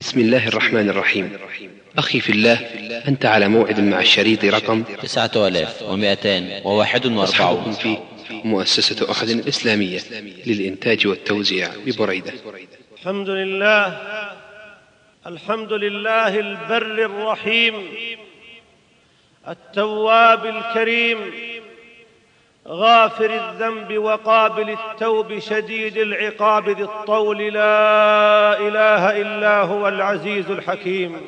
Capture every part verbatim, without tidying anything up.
بسم الله الرحمن الرحيم. أخي في الله، أنت على موعد مع الشريط رقم تسعة آلاف ومائتين وواحد وأربعون في مؤسسة أحد الإسلامية للإنتاج والتوزيع ببريدة. الحمد لله الحمد لله البر الرحيم التواب الكريم غافر الذنب وقابل التوب شديد العقاب ذي الطول، لا إله إلا هو العزيز الحكيم.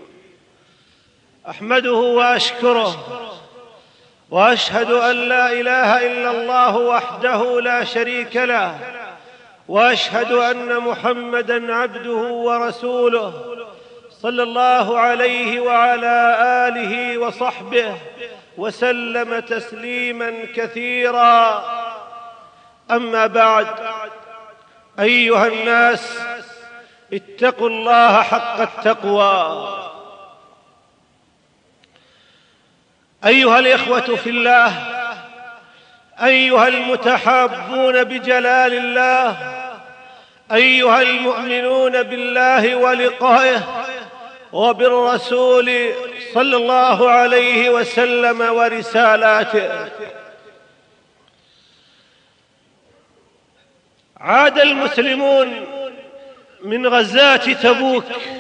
أحمده وأشكره وأشهد أن لا إله إلا الله وحده لا شريك له، وأشهد أن محمدًا عبده ورسوله صلى الله عليه وعلى آله وصحبه وسلم تسليماً كثيراً. أما بعد، أيها الناس، اتقوا الله حق التقوى. أيها الإخوة في الله، أيها المتحابون بجلال الله، أيها المؤمنون بالله ولقائه وبالرسول صلى الله عليه وسلم ورسالاته، عاد المسلمون من غزاة تبوك،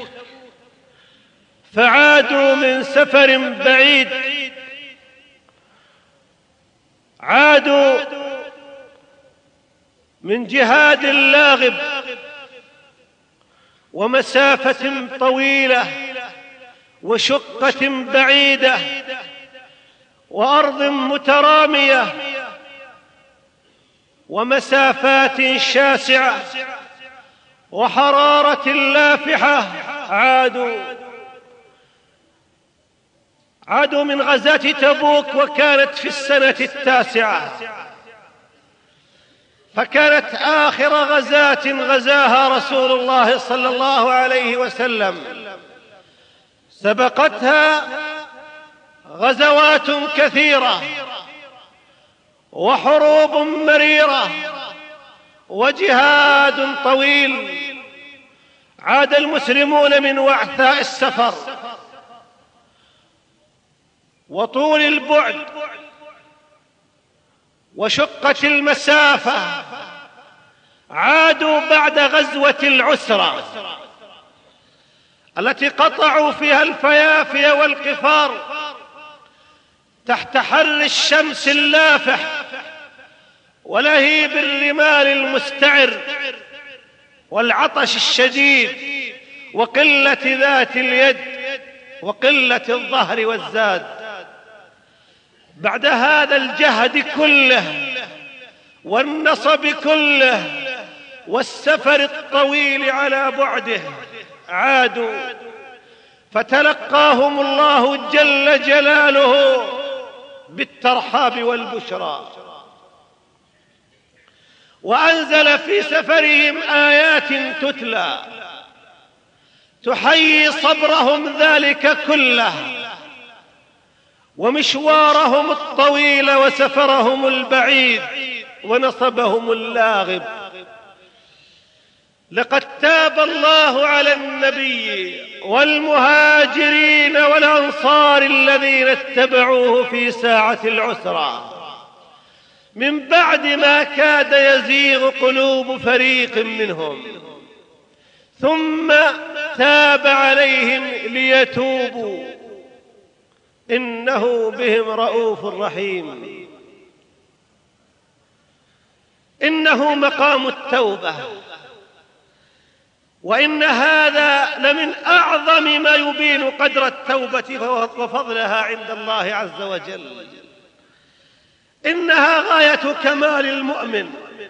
فعادوا من سفر بعيد، عادوا من جهاد لاغب ومسافة طويلة وشقة بعيدة وأرض مترامية ومسافات شاسعة وحرارة لافحة. عادوا عادوا من غزاة تبوك، وكانت في السنة التاسعة، فكانت آخر غزاة غزاها رسول الله صلى الله عليه وسلم. سبقتها غزوات كثيرة وحروب مريرة وجهاد طويل. عاد المسلمون من وعثاء السفر وطول البعد وشقة المسافة، عادوا بعد غزوة العسرة التي قطعوا فيها الفيافي والقفار تحت حر الشمس اللافح ولهيب الرمال المستعر والعطش الشديد وقلة ذات اليد وقلة الظهر والزاد. بعد هذا الجهد كله والنصب كله والسفر الطويل على بعده، عادوا فتلقاهم الله جل جلاله بالترحاب والبشرى، وأنزل في سفرهم آيات تتلى تحيي صبرهم ذلك كله ومشوارهم الطويل وسفرهم البعيد ونصبهم اللاغب. لقد تاب الله على النبي والمهاجرين والأنصار الذين اتبعوه في ساعة العسرة من بعد ما كاد يزيغ قلوب فريق منهم، ثم تاب عليهم ليتوبوا، إنه بهم رؤوف رحيم. إنه مقام التوبة، وإن هذا لمن أعظم ما يبين قدر التوبة وفضلها عند الله عز وجل. إنها غاية كمال المؤمن،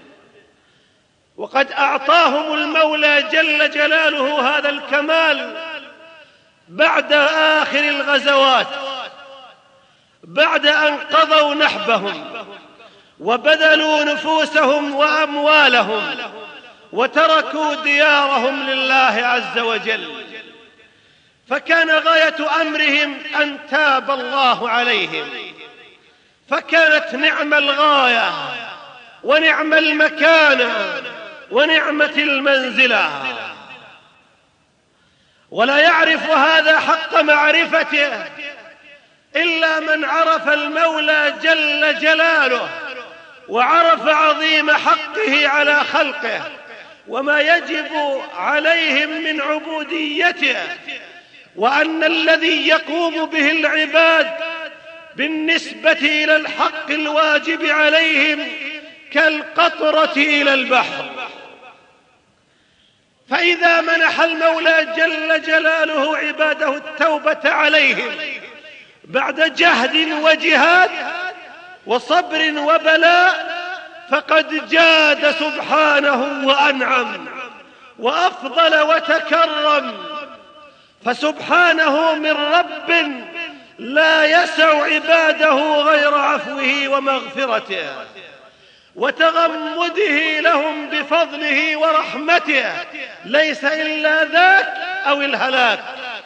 وقد أعطاهم المولى جل جلاله هذا الكمال بعد آخر الغزوات، بعد أن قضوا نحبهم وبذلوا نفوسهم وأموالهم وتركوا ديارهم لله عز وجل، فكان غاية أمرهم أن تاب الله عليهم، فكانت نعم الغاية ونعم المكانة ونعمة المنزلة. ولا يعرف هذا حق معرفته إلا من عرف المولى جل جلاله وعرف عظيم حقه على خلقه وما يجب عليهم من عبوديته، وأن الذي يقوم به العباد بالنسبة إلى الحق الواجب عليهم كالقطرة إلى البحر. فإذا منح المولى جل جلاله عباده التوبة عليهم بعد جهد وجهاد وصبر وبلاء فقد جاد سبحانه وأنعم وأفضل وتكرم، فسبحانه من رب لا يسع عباده غير عفوه ومغفرته وتغمده لهم بفضله ورحمته، ليس إلا ذاك أو الهلاك.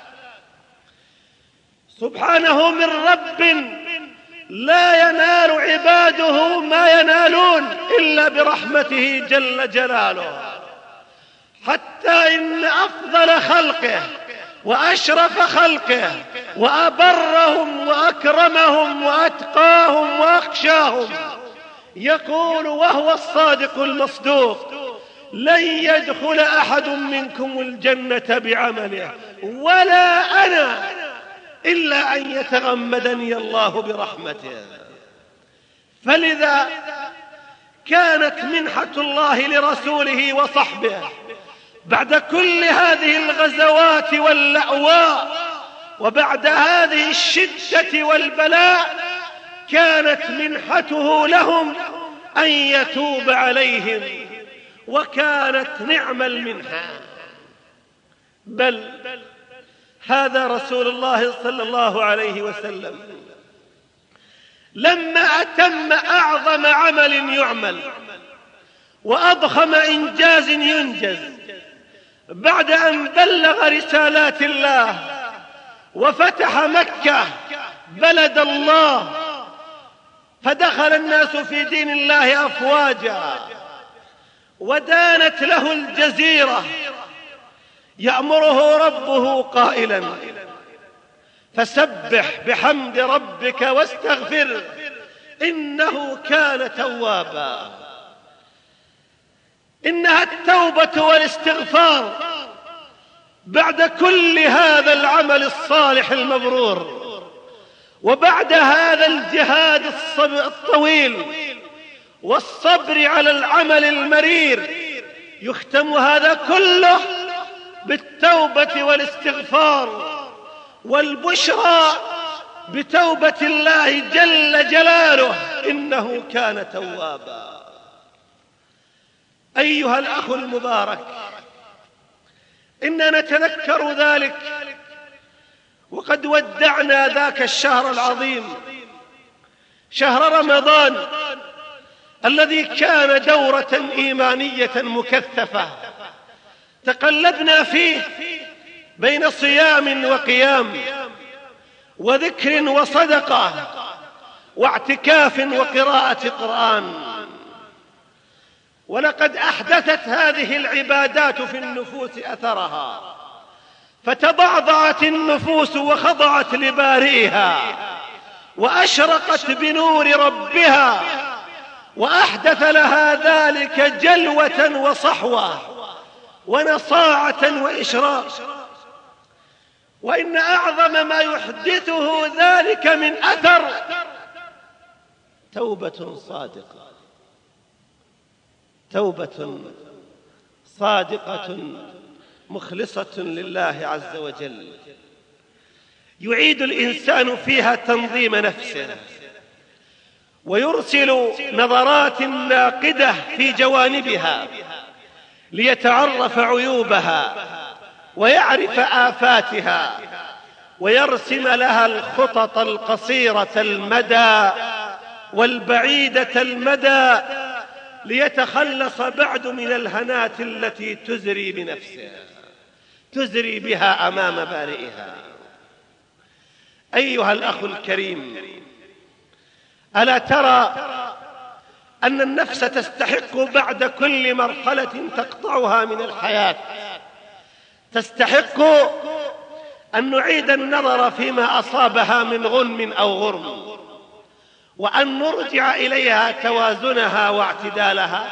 سبحانه من رب لا ينال عباده ما ينالون إلا برحمته جل جلاله، حتى إن أفضل خلقه وأشرف خلقه وأبرهم وأكرمهم وأتقاهم وأخشاهم يقول وهو الصادق المصدوق: لن يدخل أحد منكم الجنة بعمله ولا أنا إلا أن يتغمدني الله برحمته. فلذا كانت منحة الله لرسوله وصحبه بعد كل هذه الغزوات واللأواء وبعد هذه الشدة والبلاء، كانت منحته لهم أن يتوب عليهم، وكانت نعم المنحة. بل هذا رسول الله صلى الله عليه وسلم لما أتم أعظم عمل يعمل وأضخم إنجاز ينجز بعد أن بلغ رسالات الله وفتح مكة بلد الله فدخل الناس في دين الله أفواجا ودانت له الجزيرة، يأمره ربه قائلا: فسبح بحمد ربك واستغفر إنه كان توابا. إنها التوبة والاستغفار بعد كل هذا العمل الصالح المبرور وبعد هذا الجهاد الطويل والصبر على العمل المرير، يختم هذا كله بالتوبة والاستغفار والبشرى بتوبة الله جل جلاله إنه كان توابا. أيها الأخ المبارك، إننا نتذكر ذلك وقد ودعنا ذاك الشهر العظيم، شهر رمضان الذي كان دورة إيمانية مكثفة تقلبنا فيه بين صيام وقيام وذكر وصدقة واعتكاف وقراءة قرآن. ولقد أحدثت هذه العبادات في النفوس أثرها، فتضعضعت النفوس وخضعت لبارئها وأشرقت بنور ربها، وأحدث لها ذلك جلوة وصحوة ونصاعة وإشراق. وإن أعظم ما يحدثه ذلك من أثر توبة صادقة، توبة صادقة مخلصة لله عز وجل، يعيد الإنسان فيها تنظيم نفسه ويرسل نظرات ناقدة في جوانبها ليتعرف عيوبها ويعرف آفاتها ويرسم لها الخطط القصيرة المدى والبعيدة المدى ليتخلص بعد من الهنات التي تزري بنفسها تزري بها أمام بارئها. أيها الأخ الكريم، ألا ترى أن النفس تستحق بعد كل مرحلة تقطعها من الحياة، تستحق أن نعيد النظر فيما أصابها من غنم أو غرم، وأن نرجع إليها توازنها واعتدالها.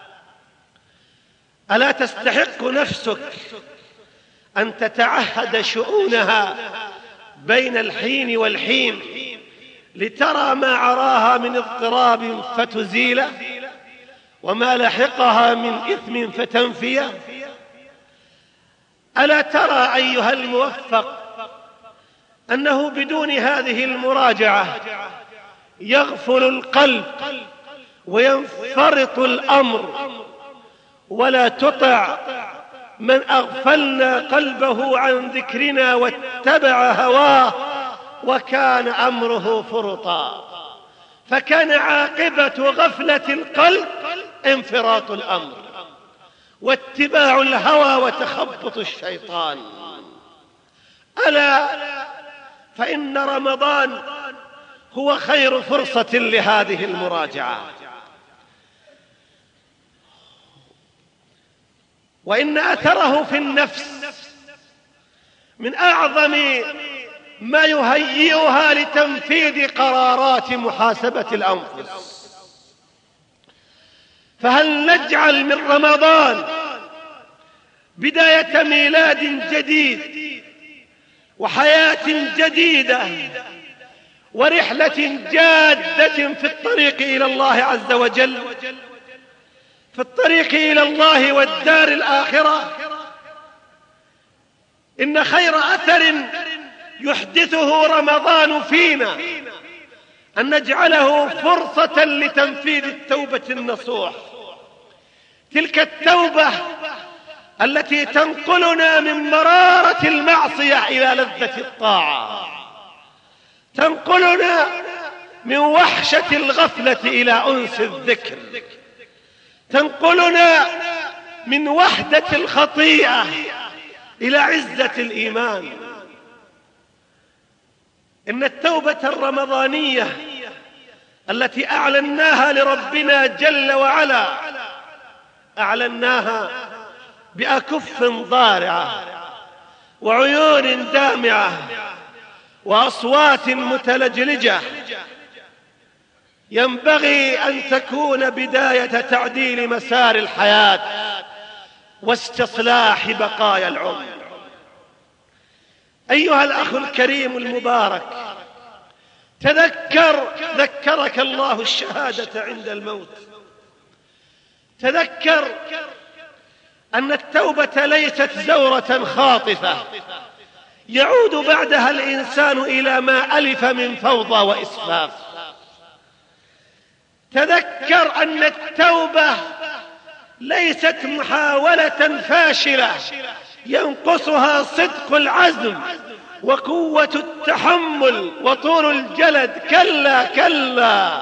ألا تستحق نفسك أن تتعهد شؤونها بين الحين والحين لترى ما عراها من اضطراب فتزيله، وما لحقها من إثم فتنفيه؟ ألا ترى أيها الموفق أنه بدون هذه المراجعة يغفل القلب وينفرط الأمر، ولا تطع من أغفلنا قلبه عن ذكرنا واتبع هواه وكان أمره فرطا. فكان عاقبة غفلة القلب انفراط الأمر واتباع الهوى وتخبط الشيطان. ألا فإن رمضان هو خير فرصة لهذه المراجعة، وإن أثره في النفس من أعظم ما يهيئها لتنفيذ قرارات محاسبة الأنفس. فهل نجعل من رمضان بداية ميلاد جديد وحياة جديدة ورحلة جادة في الطريق إلى الله عز وجل، في الطريق إلى الله والدار الآخرة؟ إن خير أثر يحدثه رمضان فينا أن نجعله فرصة لتنفيذ التوبة النصوح، تلك التوبة التي تنقلنا من مرارة المعصية إلى لذة الطاعة، تنقلنا من وحشة الغفلة إلى أنس الذكر، تنقلنا من وحدة الخطيئة إلى عزة الإيمان. إن التوبة الرمضانية التي أعلناها لربنا جل وعلا أعلناها بأكف ضارعة وعيون دامعة وأصوات متلجلجة، ينبغي أن تكون بداية تعديل مسار الحياة واستصلاح بقايا العمر. أيها الأخ الكريم المبارك، تذكر ذكرك الله الشهادة عند الموت. تذكر أن التوبة ليست زورة خاطفة يعود بعدها الإنسان إلى ما ألف من فوضى وإسفاف. تذكر أن التوبة ليست محاولة فاشلة ينقصها صدق العزم وقوة التحمل وطول الجلد، كلا كلا،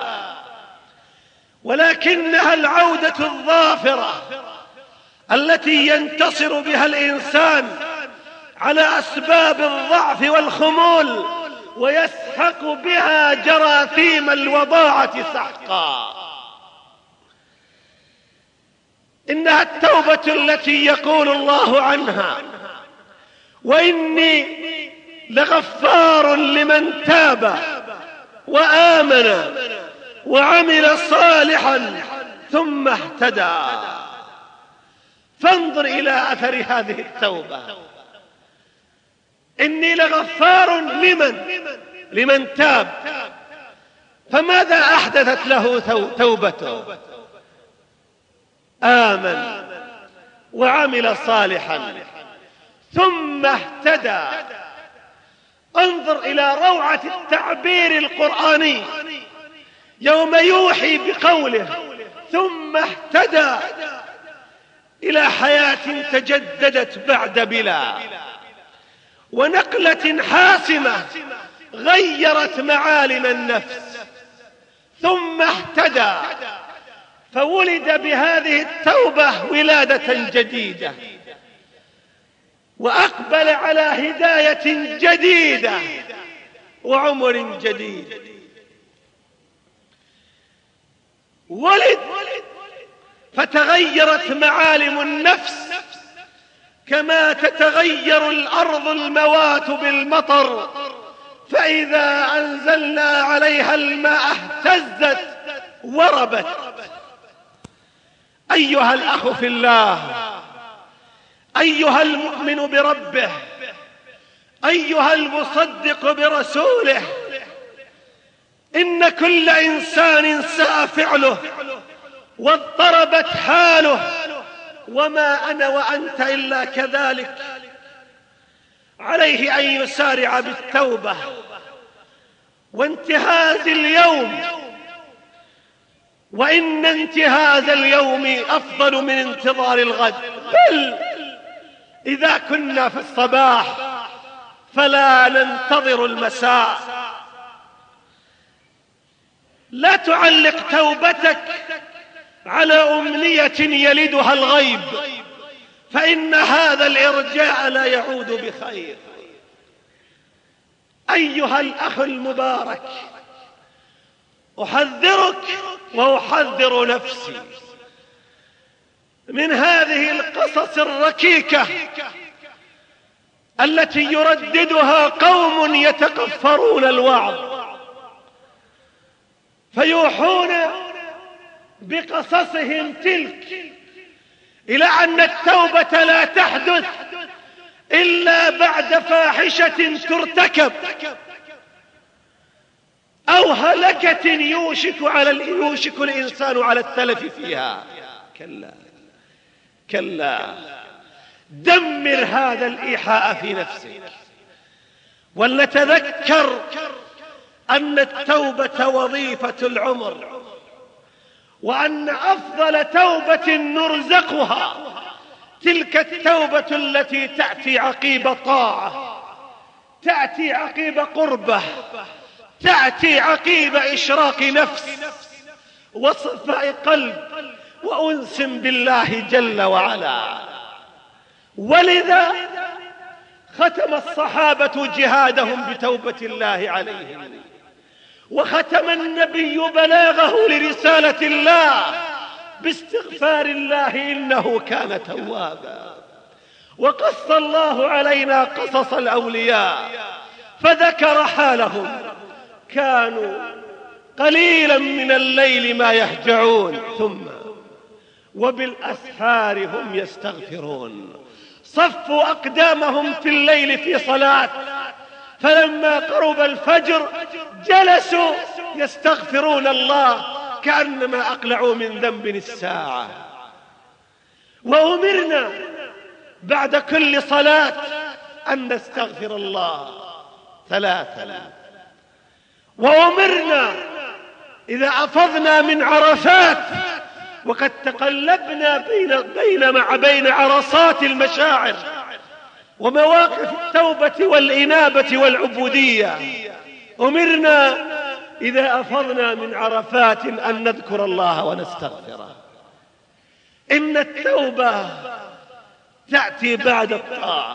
ولكنها العودة الظافرة التي ينتصر بها الإنسان على أسباب الضعف والخمول ويسحق بها جراثيم الوضاعة سحقا. إنها التوبة التي يقول الله عنها: وإني لغفار لمن تاب وآمن وعمل صالحا ثم اهتدى. فانظر إلى أثر هذه التوبة. إني لغفار لمن لمن تاب، فماذا أحدثت له توبته؟ آمن وعمل صالحا ثم اهتدى. انظر إلى روعة التعبير القرآني يوم يوحي بقوله ثم اهتدى إلى حياة تجددت بعد بلا، ونقلة حاسمة غيرت معالم النفس. ثم اهتدى، فولد بهذه التوبة ولادة جديدة، وأقبل على هداية جديدة وعمر جديد. ولد فتغيرت معالم النفس كما تتغير الأرض الموات بالمطر، فإذا أنزلنا عليها الماء اهتزت وربت. أيها الأخ في الله، أيها المؤمن بربه، أيها المصدق برسوله، إن كل إنسان ساء فعله واضطربت حاله، وما أنا وأنت إلا كذلك. عليه أن يسارع بالتوبة وانتهاز اليوم، وإن انتهاز اليوم أفضل من انتظار الغد. بل إذا كنا في الصباح فلا ننتظر المساء. لا تعلق توبتك على أمنية يلدها الغيب، فإن هذا الإرجاء لا يعود بخير. أيها الأخ المبارك، أحذرك وأحذر نفسي من هذه القصص الركيكة التي يرددها قوم يتكفرون الوعظ، فيوحون بقصصهم تلك إلى أن التوبة لا تحدث إلا بعد فاحشة ترتكب أو هلكة يوشك على يوشك الإنسان على التلف فيها. كلا كلا، دمر هذا الإيحاء في نفسك، ولنتذكر أن التوبة وظيفة العمر، وأن أفضل توبة نرزقها تلك التوبة التي تأتي عقيب طاعة، تأتي عقيب قربة، تأتي عقيب إشراق نفس وصفاء قلب وأنس بالله جل وعلا. ولذا ختم الصحابة جهادهم بتوبة الله عليهم، وختم النبي بلاغه لرسالة الله باستغفار الله إنه كان توابا. وقص الله علينا قصص الأولياء فذكر حالهم، كانوا قليلا من الليل ما يهجعون ثم وبالأسحار هم يستغفرون. صفوا أقدامهم في الليل في صلاة، فلما قرب الفجر جلسوا يستغفرون الله كأنما أقلعوا من ذنب الساعة. وأمرنا بعد كل صلاة أن نستغفر الله ثلاثا، وأمرنا إذا أفضنا من عرفات وقد تقلبنا بين, بين, مع بين عرصات المشاعر ومواقف التوبة والإنابة والعبودية، أمرنا إذا أفضنا من عرفات أن نذكر الله ونستغفره. إن التوبة تأتي بعد الطاعة،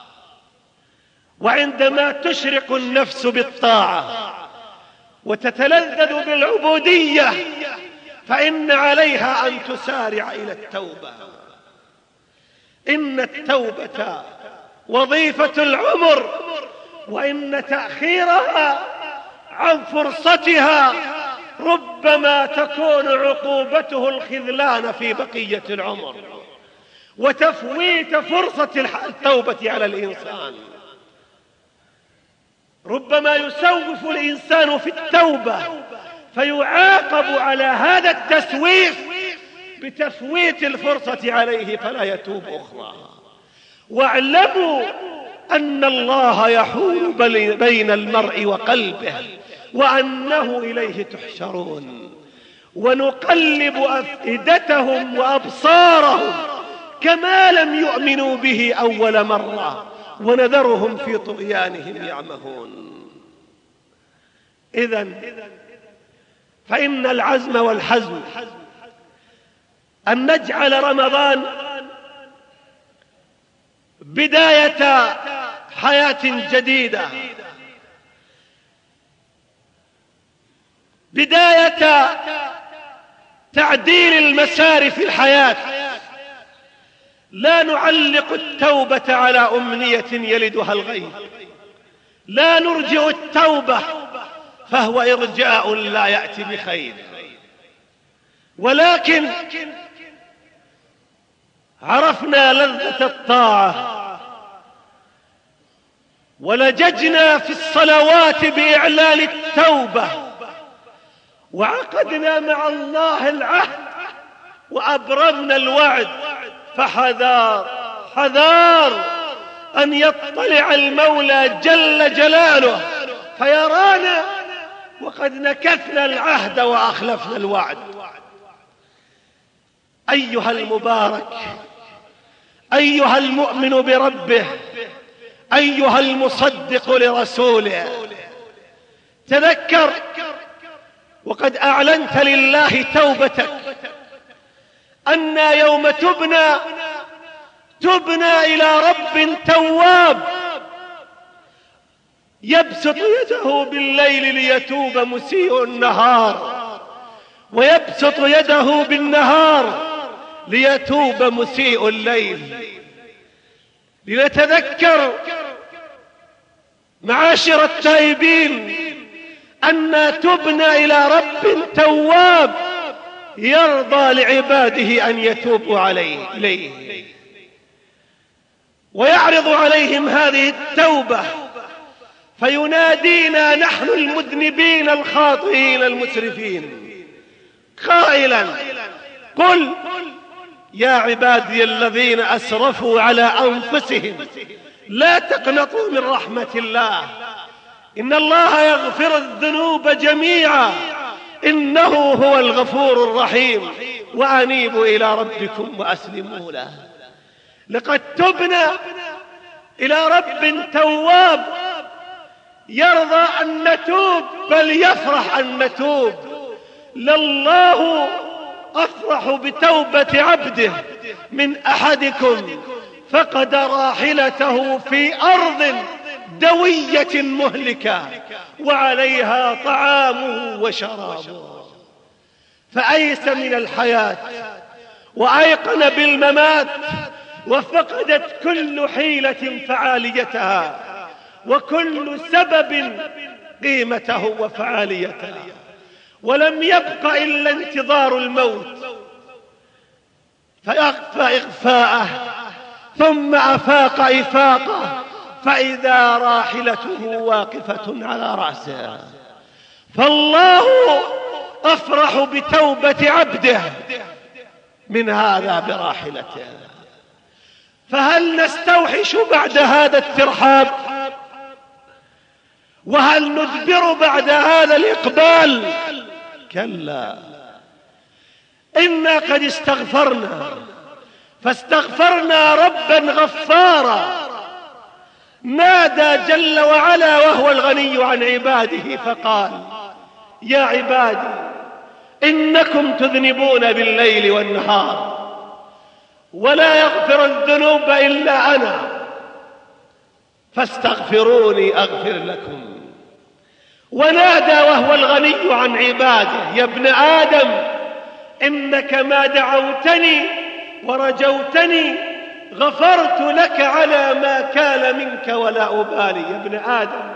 وعندما تشرق النفس بالطاعة وتتلذذ بالعبودية فإن عليها أن تسارع إلى التوبة. إن التوبة وظيفة العمر، وإن تأخيرها عن فرصتها ربما تكون عقوبته الخذلان في بقية العمر وتفويت فرصة التوبة على الإنسان. ربما يسوف الإنسان في التوبة فيعاقب على هذا التسويف بتفويت الفرصة عليه فلا يتوب أخرى. واعلموا أن الله يحول بين المرء وقلبه وأنه إليه تحشرون. ونقلب أفئدتهم وأبصارهم كما لم يؤمنوا به أول مرة ونذرهم في طغيانهم يعمهون. إذن فإن العزم والحزم أن نجعل رمضان بداية حياة جديدة، بداية تعديل المسار في الحياة، لا نعلق التوبة على أمنية يلدها الغيب، لا نرجع التوبة فهو إرجاء لا يأتي بخير، ولكن عرفنا لذة الطاعة ولججنا في الصلوات بإعلان التوبة، وعقدنا مع الله العهد وأبرمنا الوعد، فحذار حذار أن يطلع المولى جل جلاله فيرانا وقد نكثنا العهد وأخلفنا الوعد. أيها المبارك، أيها المؤمن بربه، أيها المصدق لرسوله، تذكر وقد أعلنت لله توبتك أن يوم تبنى تبنى إلى رب تواب يبسط يده بالليل ليتوب مسيء النهار، ويبسط يده بالنهار ليتوب مسيء الليل. لنتذكر معاشر التائبين أن تبنى إلى رب تواب يرضى لعباده أن يتوبوا عليه إليه ويعرض عليهم هذه التوبة، فينادينا نحن المذنبين الخاطئين المسرفين قائلا: قل يا عبادي الذين أسرفوا على أنفسهم لا تقنطوا من رحمة الله إن الله يغفر الذنوب جميعا إنه هو الغفور الرحيم وأنيبوا إلى ربكم وأسلموا له. لقد تبنى إلى رب تواب يرضى أن نتوب بل يفرح أن نتوب. لله أفرح بتوبة عبده من أحدكم فقد راحلته في أرض دوية مهلكة وعليها طعامه وشرابه، فأيس من الحياة وأيقن بالممات، وفقدت كل حيلة فعاليتها وكل سبب قيمته وفعاليته، ولم يبق إلا انتظار الموت فأغفى إغفاءه ثم أفاق إفاقه فإذا راحلته واقفة على رأسه. فالله أفرح بتوبة عبده من هذا براحلته. فهل نستوحش بعد هذا الترحاب؟ وهل ندبر بعد هذا الإقبال؟ كلا، إنا قد استغفرنا فاستغفرنا ربا غفارا نادى جل وعلا وهو الغني عن عباده فقال: يا عبادي إنكم تذنبون بالليل والنهار ولا يغفر الذنوب إلا أنا فاستغفروني أغفر لكم. ونادى وهو الغني عن عباده: يا ابن آدم إنك ما دعوتني ورجوتني غفرت لك على ما كان منك ولا أبالي. يا ابن آدم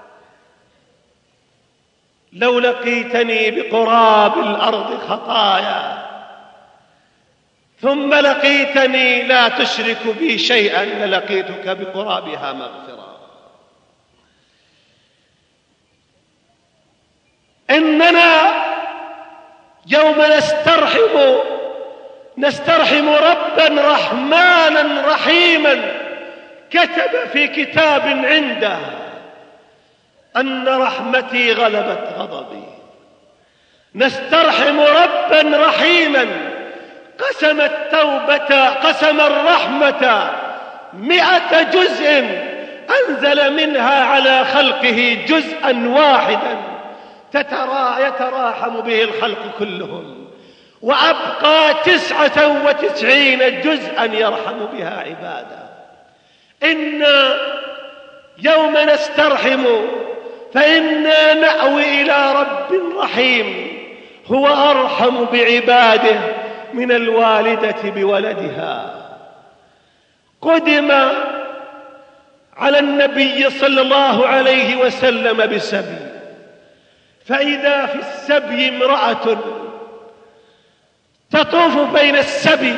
لو لقيتني بقراب الأرض خطايا ثم لقيتني لا تشرك بي شيئا للقيتك بقرابها مغفرة. إننا يوم نسترحم نسترحم ربا رحمانا رحيما كتب في كتاب عنده أن رحمتي غلبت غضبي. نسترحم ربا رحيما قسم التوبة قسم الرحمة مئة جزء أنزل منها على خلقه جزءا واحدا تترا يتراحم به الخلق كلهم، وأبقى تسعة وتسعين جزءا يرحم بها عباده. إنا يوم نسترحم فإنا نأوي إلى رب رحيم هو أرحم بعباده من الوالدة بولدها. قدم على النبي صلى الله عليه وسلم بسبي، فإذا في السبي امرأة تطوف بين السبي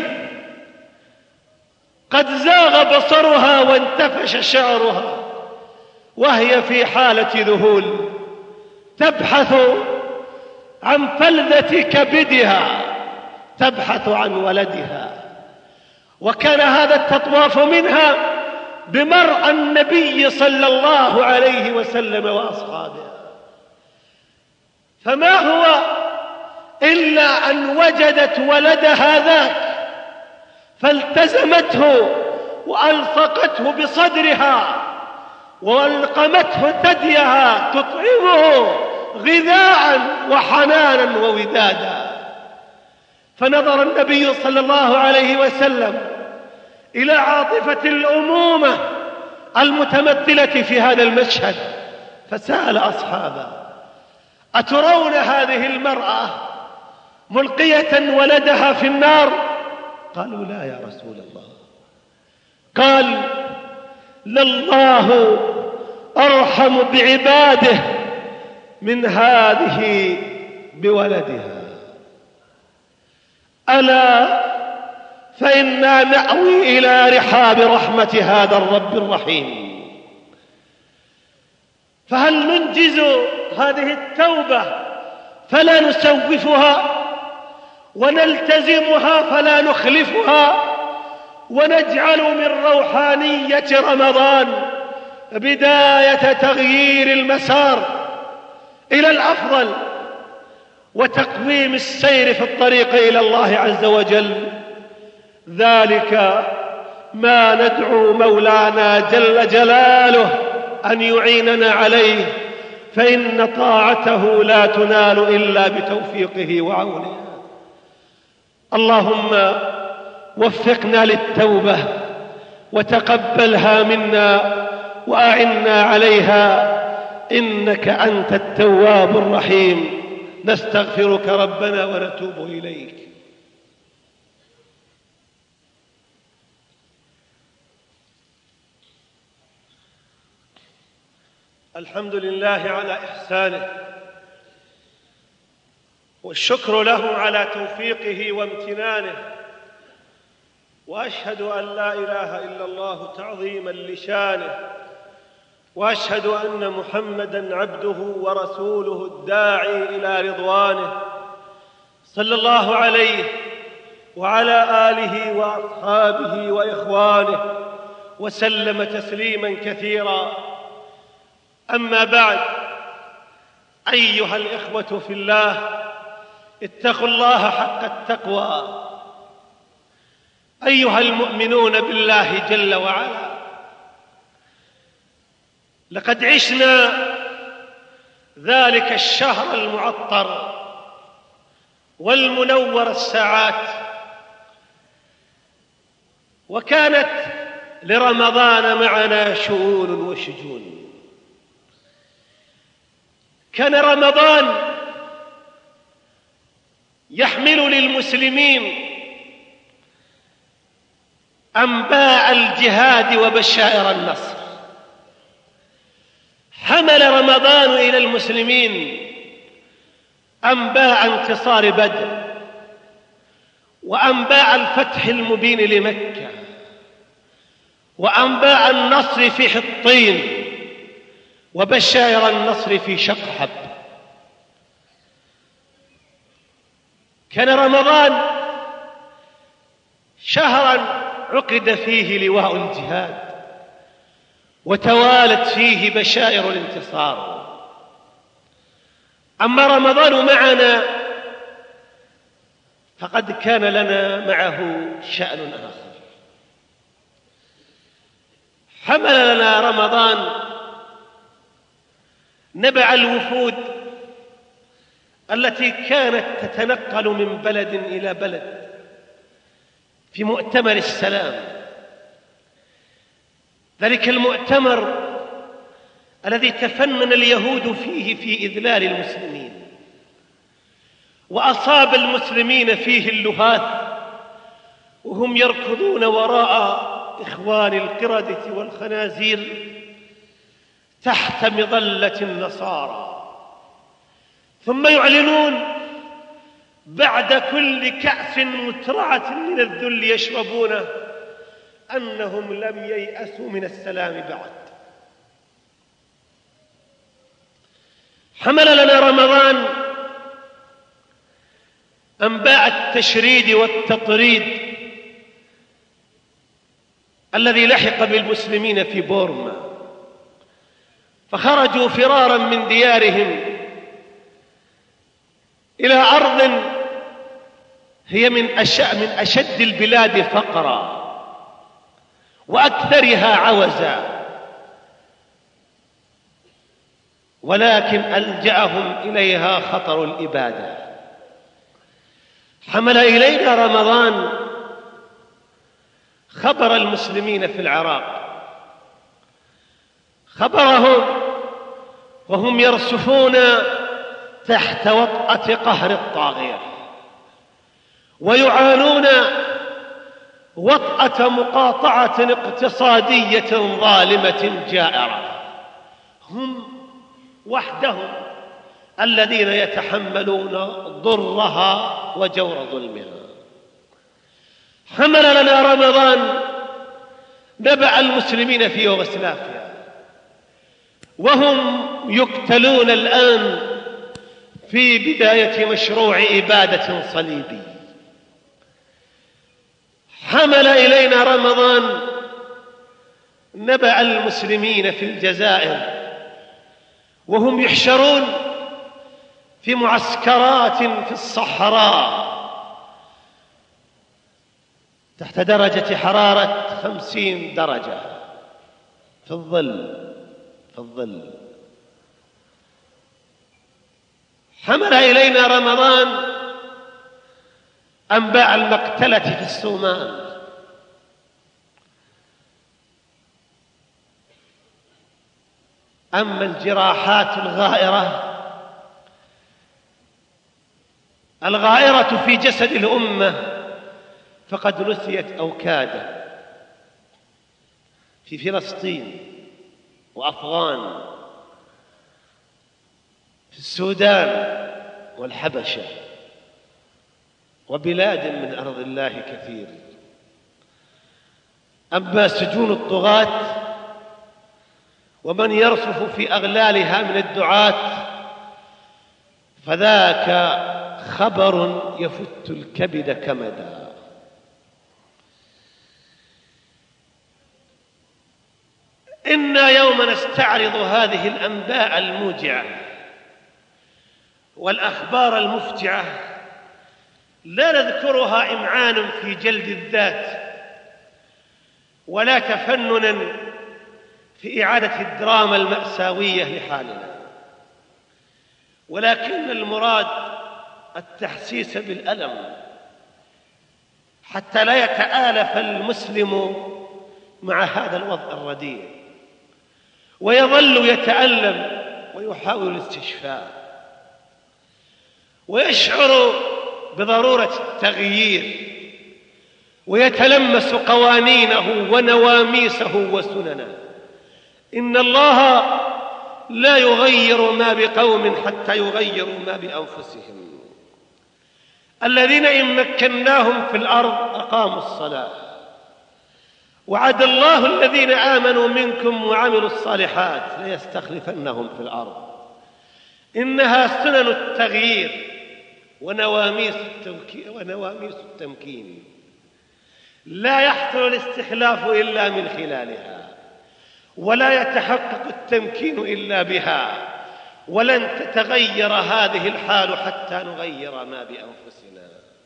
قد زاغ بصرها وانتفش شعرها، وهي في حالة ذهول تبحث عن فلذة كبدها، تبحث عن ولدها. وكان هذا التطواف منها بمرأى النبي صلى الله عليه وسلم وأصحابه، فما هو إلا أن وجدت ولدها ذاك فالتزمته وألصقته بصدرها وألقمته ثديها تطعمه غذاء وحنانا وودادا. فنظر النبي صلى الله عليه وسلم إلى عاطفة الأمومة المتمثلة في هذا المشهد، فسأل أصحابه: أترون هذه المرأة ملقية ولدها في النار؟ قالوا: لا يا رسول الله. قال: لله أرحم بعباده من هذه بولدها، ألا فإنا نأوي إلى رحاب رحمة هذا الرب الرحيم. فهل ننجز هذه التوبة فلا نسوفها، ونلتزمها فلا نخلفها، ونجعل من روحانية رمضان بداية تغيير المسار إلى الأفضل وتقويم السير في الطريق إلى الله عز وجل؟ ذلك ما ندعو مولانا جل جلاله أن يعيننا عليه، فإن طاعته لا تنال إلا بتوفيقه وعونه. اللهم وفقنا للتوبة وتقبلها منا وأعنا عليها، إنك أنت التواب الرحيم. نستغفرك ربنا ونتوب إليك. الحمد لله على إحسانه، والشكر له على توفيقه وامتنانه، وأشهد أن لا إله إلا الله تعظيما لشانه، وأشهد أن محمدًا عبده ورسوله الداعي إلى رضوانه، صلى الله عليه وعلى آله وأصحابه وإخوانه وسلم تسليماً كثيراً. أما بعد، أيها الإخوة في الله، اتقوا الله حق التقوى. أيها المؤمنون بالله جل وعلا، لقد عشنا ذلك الشهر المعطر والمنور الساعات، وكانت لرمضان معنا شؤون وشجون. كان رمضان يحمل للمسلمين أنباء الجهاد وبشائر النصر. حمل رمضان إلى المسلمين أنباء انتصار بدر، وأنباء الفتح المبين لمكة، وأنباء النصر في حطين، وبشائر النصر في شقحب. كان رمضان شهراً عقد فيه لواء الجهاد، وتوالت فيه بشائر الانتصار. أما رمضان معنا فقد كان لنا معه شأن آخر. حمل لنا رمضان نبع الوفود التي كانت تتنقل من بلد إلى بلد في مؤتمر السلام، ذلك المؤتمر الذي تفنن اليهود فيه في إذلال المسلمين، وأصاب المسلمين فيه اللهاث وهم يركضون وراء إخوان القردة والخنازير تحت مظلة النصارى، ثم يعلنون بعد كل كأس مترعة من الذل يشربونه أنهم لم ييأسوا من السلام بعد. حمل لنا رمضان أنباء التشريد والتطريد الذي لحق بالمسلمين في بورما، فخرجوا فرارا من ديارهم إلى أرض هي من أشد البلاد فقرا وأكثرها عوزا، ولكن ألجأهم إليها خطر الإبادة. حمل إلينا رمضان خبر المسلمين في العراق، خبرهم وهم يرسفون تحت وطأة قهر الطاغية ويعانون وطأة مقاطعة اقتصادية ظالمة جائرة. هم وحدهم الذين يتحملون ضرها وجور ظلمها. حمل لنا رمضان نبأ المسلمين في يوغوسلافيا وهم يقتلون الآن في بداية مشروع إبادة صليبي. حمل إلينا رمضان نبأ المسلمين في الجزائر وهم يحشرون في معسكرات في الصحراء تحت درجة حرارة خمسين درجة في الظل في الظل. حمل إلينا رمضان أنباء المقتلة في الصومال. أما الجراحات الغائرة الغائرة في جسد الأمة فقد نسيت أو كاد في فلسطين وأفغان، في السودان والحبشة وبلاد من أرض الله كثير. أما سجون الطغاة ومن يرصف في أغلالها من الدعاة فذاك خبر يفت الكبد كمدا. إنا يوم نستعرض هذه الأنباء الموجعة والأخبار المفجعة لا نذكرها إمعانا في جلد الذات ولا تفننا في إعادة الدراما المأساوية لحالنا، ولكن المراد التحسيس بالألم حتى لا يتآلف المسلم مع هذا الوضع الرديء ويظل يتألم ويحاول الاستشفاء ويشعر بضرورة التغيير ويتلمس قوانينه ونواميسه وسننه. إن الله لا يغير ما بقوم حتى يغيروا ما بأنفسهم. الذين إن مكناهم في الأرض أقاموا الصلاة، وعد الله الذين آمنوا منكم وعملوا الصالحات ليستخلفنهم في الأرض. إنها سنن التغيير ونواميس ونواميس التمكين، لا يحصل الاستخلاف إلا من خلالها، ولا يتحقق التمكين إلا بها، ولن تتغير هذه الحال حتى نغير ما بأنفسنا.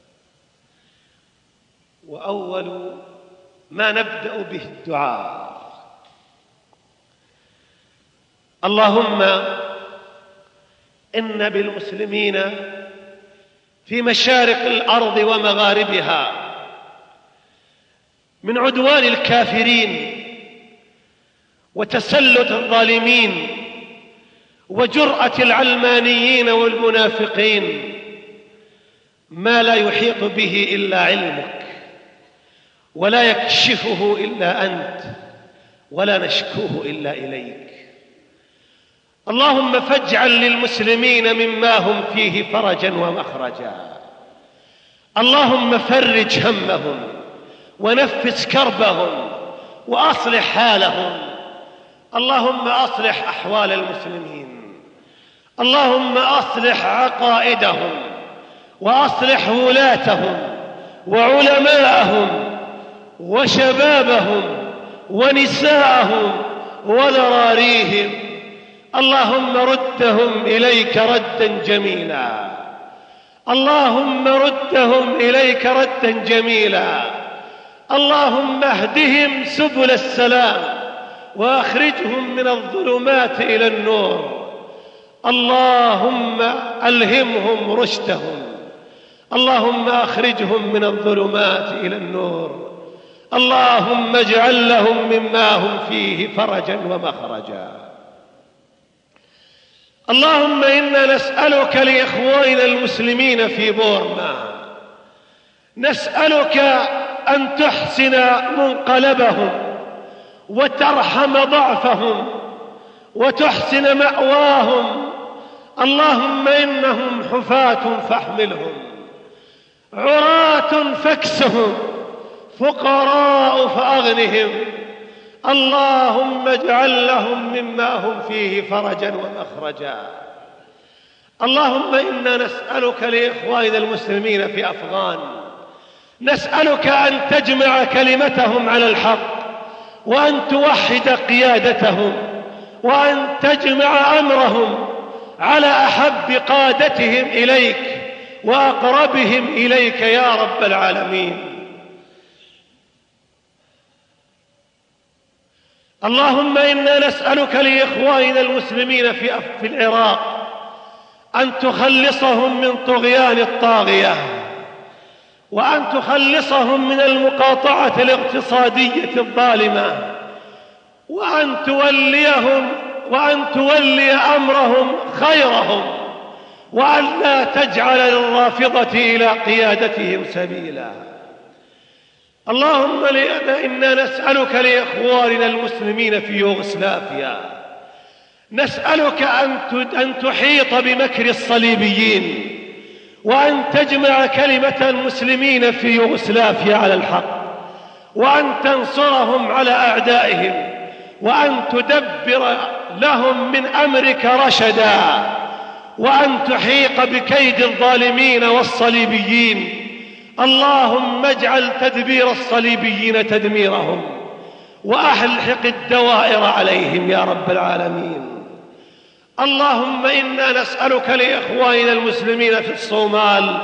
وأول ما نبدأ به الدعاء. اللهم إن بالمسلمين في مشارق الأرض ومغاربها من عدوان الكافرين وتسلط الظالمين وجرأة العلمانيين والمنافقين ما لا يحيط به إلا علمك، ولا يكشفه إلا أنت، ولا نشكوه إلا إليك. اللهم فاجعل للمسلمين مما هم فيه فرجا ومخرجا. اللهم فرج همهم ونفس كربهم وأصلح حالهم. اللهم أصلح أحوال المسلمين. اللهم أصلح عقائدهم وأصلح ولاتهم وعلماءهم وشبابهم ونساءهم وذراريهم. اللهم ردهم إليك ردا جميلا. اللهم ردهم إليك ردا جميلا. اللهم اهدهم سبل السلام وأخرجهم من الظلمات إلى النور. اللهم ألهمهم رشدهم. اللهم أخرجهم من الظلمات إلى النور. اللهم اجعل لهم مما هم فيه فرجا ومخرجا. اللهم إنا نسألك لإخواننا المسلمين في بورما، نسألك أن تحسن منقلبهم وترحم ضعفهم وتحسن مأواهم. اللهم إنهم حفاة فاحملهم، عراة فاكسهم، فقراء فأغنهم. اللهم اجعل لهم مما هم فيه فرجا ومخرجا. اللهم إنا نسألك لإخواننا المسلمين في أفغان، نسألك أن تجمع كلمتهم على الحق، وأن توحد قيادتهم، وأن تجمع أمرهم على أحب قادتهم إليك وأقربهم إليك يا رب العالمين. اللهم إنا نسألك لإخواننا المسلمين في في العراق أن تخلصهم من طغيان الطاغية، وأن تخلصهم من المقاطعة الاقتصادية الظالمة، وأن توليهم وأن تولي أمرهم خيرهم، وأن لا تجعل للرافضة إلى قيادتهم سبيلا. اللهم إنا نسألك لإخواننا المسلمين في يوغوسلافيا، نسألك أن تحيط بمكر الصليبيين، وأن تجمع كلمة المسلمين في يوغوسلافيا على الحق، وأن تنصرهم على أعدائهم، وأن تدبر لهم من أمرك رشدا، وأن تحيق بكيد الظالمين والصليبيين. اللهم اجعل تدبير الصليبيين تدميرهم، وألحق الدوائر عليهم يا رب العالمين. اللهم إنا نسألك لإخواننا المسلمين في الصومال،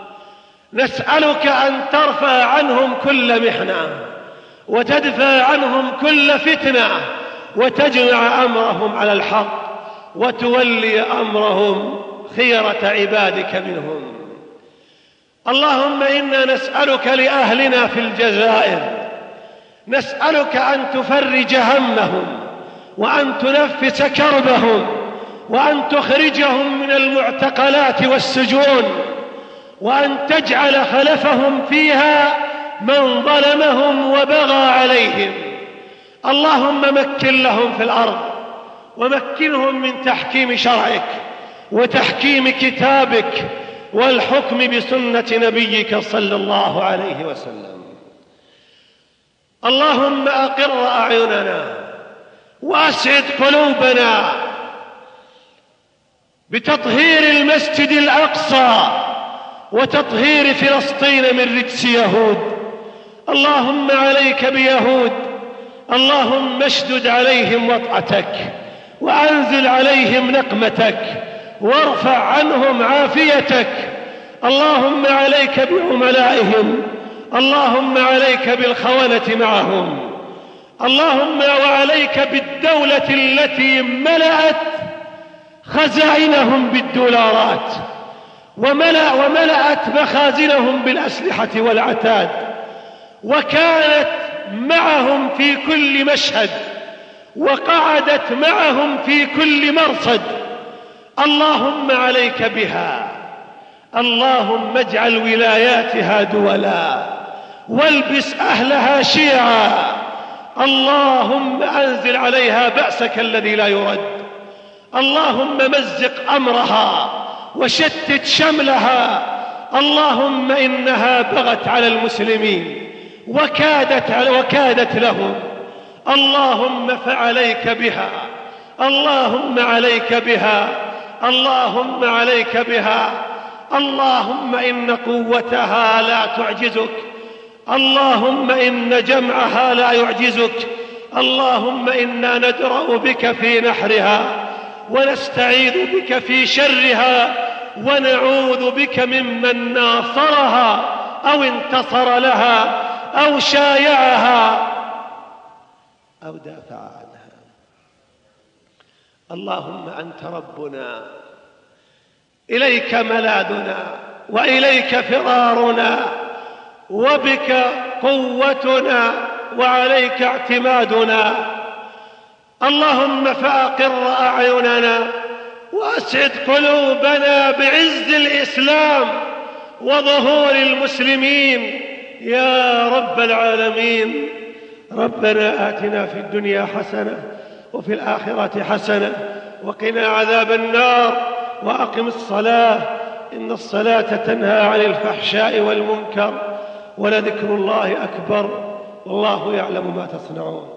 نسألك أن ترفع عنهم كل محنة، وتدفع عنهم كل فتنة، وتجمع أمرهم على الحق، وتولي أمرهم خيرة عبادك منهم. اللهم إنا نسألك لأهلنا في الجزائر، نسألك أن تفرج همهم، وأن تنفس كربهم، وأن تخرجهم من المعتقلات والسجون، وأن تجعل خلفهم فيها من ظلمهم وبغى عليهم. اللهم مكن لهم في الأرض، ومكنهم من تحكيم شرعك وتحكيم كتابك والحكم بسنة نبيك صلى الله عليه وسلم. اللهم أقر أعيننا وأسعد قلوبنا بتطهير المسجد الأقصى وتطهير فلسطين من رجس يهود. اللهم عليك بيهود، اللهم اشدد عليهم وطأتك، وأنزل عليهم نقمتك، وارفع عنهم عافيتك. اللهم عليك بعملائهم، اللهم عليك بالخونة معهم، اللهم وعليك بالدولة التي ملأت خزائنهم بالدولارات، وملأ وملأت مخازنهم بالأسلحة والعتاد، وكانت معهم في كل مشهد، وقعدت معهم في كل مرصد. اللهم عليك بها، اللهم اجعل ولاياتها دولا، والبس أهلها شيعا. اللهم أنزل عليها بأسك الذي لا يرد. اللهم مزق أمرها وشتت شملها. اللهم إنها بغت على المسلمين وكادت, وكادت لهم. اللهم فعليك بها، اللهم عليك بها، اللهم عليك بها. اللهم إن قوتها لا تعجزك، اللهم إن جمعها لا يعجزك. اللهم إنا ندرأ بك في نحرها ونستعيذ بك في شرها ونعوذ بك ممن ناصرها أو انتصر لها أو شايعها أو دافع عنها. اللهم أنت ربنا، إليك ملاذنا وإليك فرارنا، وبك قوتنا وعليك اعتمادنا. اللهم فأقر أعيننا وأسعد قلوبنا بعز الإسلام وظهور المسلمين يا رب العالمين. ربنا آتنا في الدنيا حسنة وفي الآخرة حسنة وقنا عذاب النار، وأقم الصلاة إن الصلاة تنهى عن الفحشاء والمنكر، ولذكر الله أكبر والله يعلم ما تصنعون.